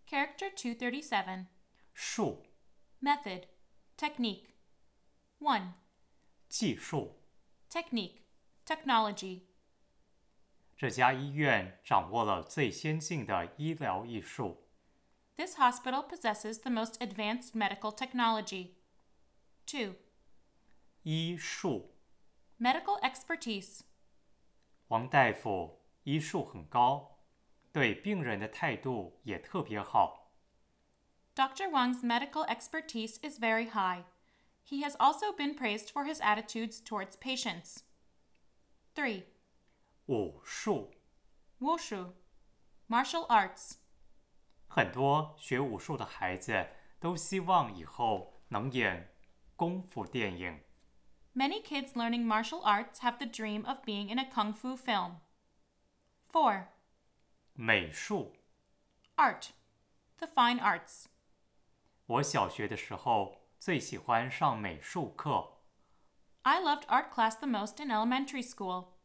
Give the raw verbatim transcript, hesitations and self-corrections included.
Character two thirty-seven. 术 Method. Technique. one. 技术 Technique. Technology. 这家医院掌握了最先进的医疗艺术。 This hospital possesses the most advanced medical technology. two. 医术 Medical expertise. 王大夫医术很高，对病人的态度也特别好。 Doctor Wang's medical expertise is very high. He has also been praised for his attitudes towards patients. three. 武术 Wushu. Martial arts. 很多学武术的孩子都希望以后能演功夫电影。 Many kids learning martial arts have the dream of being in a kung fu film. four. 美术 Art. The fine arts. 我小学的时候最喜欢上美术课。 I loved art class the most in elementary school.